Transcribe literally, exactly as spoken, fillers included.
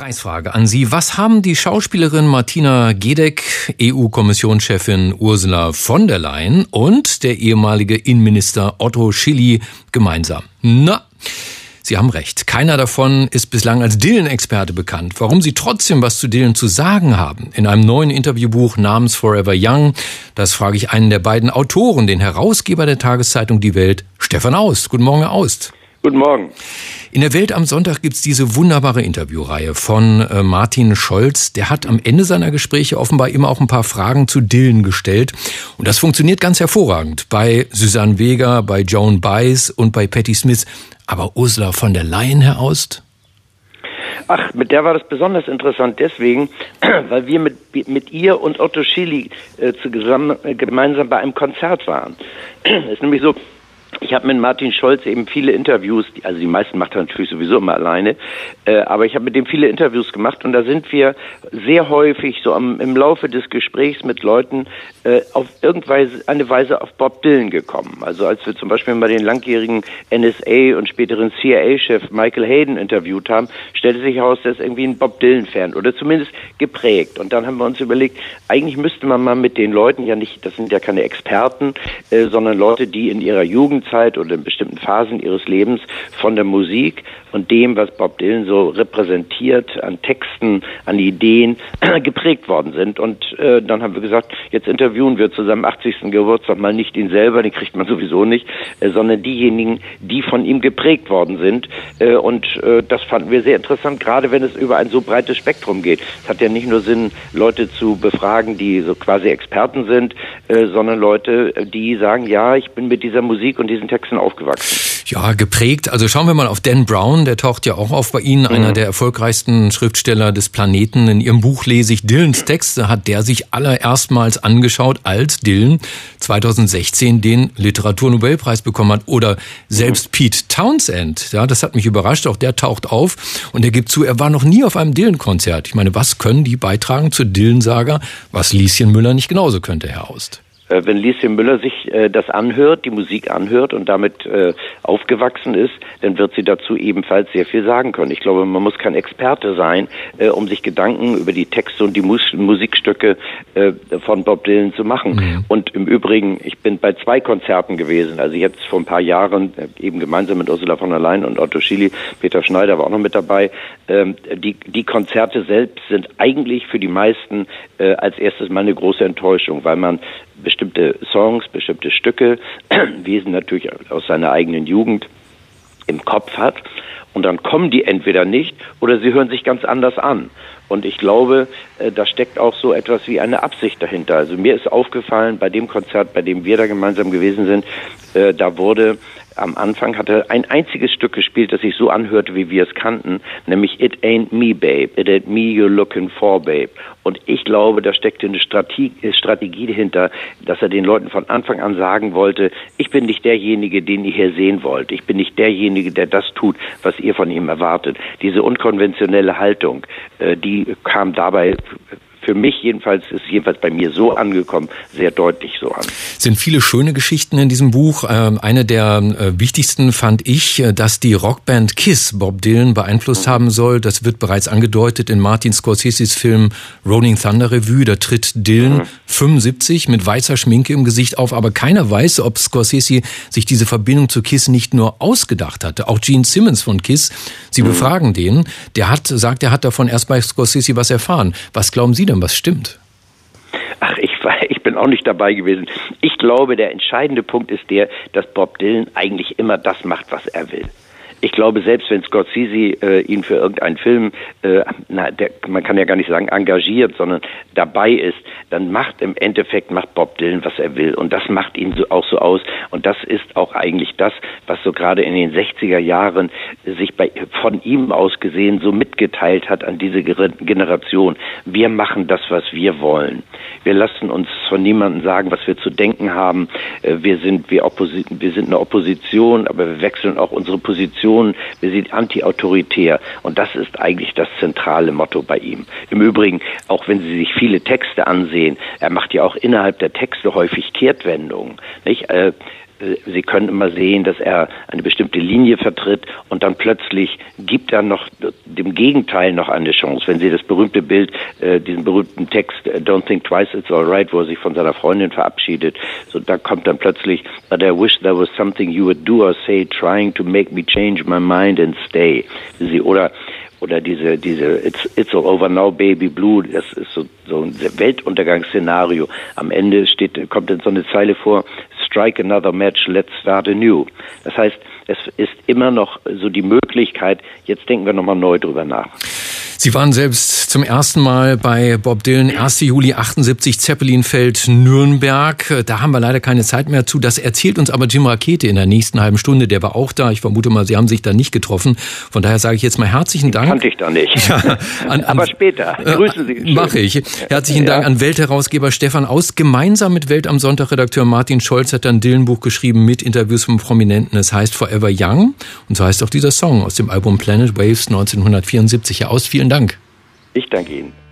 Preisfrage an Sie. Was haben die Schauspielerin Martina Gedeck, E U-Kommissionschefin Ursula von der Leyen und der ehemalige Innenminister Otto Schily gemeinsam? Na, Sie haben recht. Keiner davon ist bislang als Dylan-Experte bekannt. Warum sie trotzdem was zu Dylan zu sagen haben, in einem neuen Interviewbuch namens Forever Young, das frage ich einen der beiden Autoren, den Herausgeber der Tageszeitung Die Welt, Stefan Aust. Guten Morgen, Herr Aust. Guten Morgen. In der Welt am Sonntag gibt's diese wunderbare Interviewreihe von äh, Martin Scholz. Der hat am Ende seiner Gespräche offenbar immer auch ein paar Fragen zu Dylan gestellt. Und das funktioniert ganz hervorragend. Bei Suzanne Vega, bei Joan Baez und bei Patti Smith. Aber Ursula von der Leyen, Herr Aust? Ach, mit der war das besonders interessant deswegen, weil wir mit mit ihr und Otto Schily äh, zusammen, äh, gemeinsam bei einem Konzert waren. Es ist nämlich so, ich habe mit Martin Scholz eben viele Interviews, also die meisten macht er natürlich sowieso immer alleine, äh, aber ich habe mit dem viele Interviews gemacht und da sind wir sehr häufig so am, im Laufe des Gesprächs mit Leuten äh, auf irgendeine eine Weise auf Bob Dylan gekommen. Also als wir zum Beispiel mal den langjährigen N S A und späteren C I A-Chef Michael Hayden interviewt haben, stellte sich heraus, der ist irgendwie ein Bob Dylan-Fan oder zumindest geprägt. Und dann haben wir uns überlegt, eigentlich müsste man mal mit den Leuten, ja nicht, das sind ja keine Experten, äh, sondern Leute, die in ihrer Jugend Zeit oder in bestimmten Phasen ihres Lebens von der Musik und dem, was Bob Dylan so repräsentiert, an Texten, an Ideen geprägt worden sind. Und äh, dann haben wir gesagt, jetzt interviewen wir zu seinem achtzigsten Geburtstag mal nicht ihn selber, den kriegt man sowieso nicht, äh, sondern diejenigen, die von ihm geprägt worden sind. Äh, und äh, das fanden wir sehr interessant, gerade wenn es über ein so breites Spektrum geht. Es hat ja nicht nur Sinn, Leute zu befragen, die so quasi Experten sind, äh, sondern Leute, die sagen, ja, ich bin mit dieser Musik und diesen Texten aufgewachsen. Ja, geprägt. Also schauen wir mal auf Dan Brown, der taucht ja auch auf bei Ihnen, mhm. einer der erfolgreichsten Schriftsteller des Planeten. In Ihrem Buch lese ich Dylans Texte, hat der sich allererstmals angeschaut, als Dylan zweitausendsechzehn den Literaturnobelpreis bekommen hat. Oder selbst mhm. Pete Townsend, ja, das hat mich überrascht, auch der taucht auf und er gibt zu, er war noch nie auf einem Dylan-Konzert. Ich meine, was können die beitragen zur Dylan-Saga, was Lieschen Müller nicht genauso könnte, Herr Aust? Wenn Lieschen Müller sich äh, das anhört, die Musik anhört und damit äh, aufgewachsen ist, dann wird sie dazu ebenfalls sehr viel sagen können. Ich glaube, man muss kein Experte sein, äh, um sich Gedanken über die Texte und die Mus- Musikstücke äh, von Bob Dylan zu machen. Mhm. Und im Übrigen, ich bin bei zwei Konzerten gewesen, also jetzt vor ein paar Jahren, äh, eben gemeinsam mit Ursula von der Leyen und Otto Schily, Peter Schneider war auch noch mit dabei. Ähm, die, die Konzerte selbst sind eigentlich für die meisten äh, als erstes mal eine große Enttäuschung, weil man bestimmte Songs, bestimmte Stücke, Wesen natürlich aus seiner eigenen Jugend im Kopf hat und dann kommen die entweder nicht oder sie hören sich ganz anders an. Und ich glaube, da steckt auch so etwas wie eine Absicht dahinter. Also mir ist aufgefallen, bei dem Konzert, bei dem wir da gemeinsam gewesen sind, da wurde am Anfang hatte ein einziges Stück gespielt, das sich so anhörte, wie wir es kannten, nämlich It Ain't Me, Babe, It Ain't Me You're Looking For, Babe. Und ich glaube, da steckte eine Strategie, Strategie dahinter, dass er den Leuten von Anfang an sagen wollte, ich bin nicht derjenige, den ihr hier sehen wollt. Ich bin nicht derjenige, der das tut, was ihr von ihm erwartet. Diese unkonventionelle Haltung, die kam dabei für mich jedenfalls, ist jedenfalls bei mir so angekommen, sehr deutlich so an. Es sind viele schöne Geschichten in diesem Buch. Eine der wichtigsten fand ich, dass die Rockband Kiss Bob Dylan beeinflusst mhm. haben soll. Das wird bereits angedeutet in Martin Scorseses Film Rolling Thunder Revue. Da tritt Dylan mhm. fünfundsiebzig mit weißer Schminke im Gesicht auf, aber keiner weiß, ob Scorsese sich diese Verbindung zu Kiss nicht nur ausgedacht hatte. Auch Gene Simmons von Kiss, Sie mhm. befragen den, der hat, sagt, er hat davon erst bei Scorsese was erfahren. Was glauben Sie denn? Was stimmt? Ach, ich, ich bin auch nicht dabei gewesen. Ich glaube, der entscheidende Punkt ist der, dass Bob Dylan eigentlich immer das macht, was er will. Ich glaube, selbst wenn Scorsese äh, ihn für irgendeinen Film, äh, na, der, man kann ja gar nicht sagen engagiert, sondern dabei ist, dann macht im Endeffekt macht Bob Dylan, was er will. Und das macht ihn so, auch so aus. Und das ist auch eigentlich das, was so gerade in den sechziger Jahren sich bei, von ihm aus gesehen so mitgeteilt hat an diese Generation. Wir machen das, was wir wollen. Wir lassen uns von niemandem sagen, was wir zu denken haben. Wir sind, wir, Opposi- wir sind eine Opposition, aber wir wechseln auch unsere Position. Wir sind anti-autoritär und das ist eigentlich das zentrale Motto bei ihm. Im Übrigen, auch wenn Sie sich viele Texte ansehen, er macht ja auch innerhalb der Texte häufig Kehrtwendungen. Nicht? Äh, Sie können immer sehen, dass er eine bestimmte Linie vertritt und dann plötzlich gibt er noch dem Gegenteil noch eine Chance. Wenn Sie das berühmte Bild, äh, diesen berühmten Text Don't think twice, it's all right, wo er sich von seiner Freundin verabschiedet, so da kommt dann plötzlich But I wish there was something you would do or say trying to make me change my mind and stay. Sie, oder Oder diese, diese It's, it's all over now, baby blue, das ist so, so ein Weltuntergangsszenario. Am Ende steht, kommt dann so eine Zeile vor, strike another match, let's start anew. Das heißt, es ist immer noch so die Möglichkeit, jetzt denken wir nochmal neu drüber nach. Sie waren selbst zum ersten Mal bei Bob Dylan, erster Juli achtundsiebzig, Zeppelinfeld, Nürnberg. Da haben wir leider keine Zeit mehr zu. Das erzählt uns aber Jim Rakete in der nächsten halben Stunde. Der war auch da. Ich vermute mal, Sie haben sich da nicht getroffen. Von daher sage ich jetzt mal herzlichen Dank. Kannte ich da nicht. Ja, an, an, aber später. Grüßen Sie. Äh, Mache ich. Herzlichen ja. Dank an Weltherausgeber Stefan Aus. Gemeinsam mit Welt am Sonntag-Redakteur Martin Scholz hat er ein Dylan-Buch geschrieben mit Interviews von Prominenten. Es heißt Forever Young. Und so heißt auch dieser Song aus dem Album Planet Waves neunzehnhundertvierundsiebzig. Ja, Aus, vielen Dank. Ich danke Ihnen.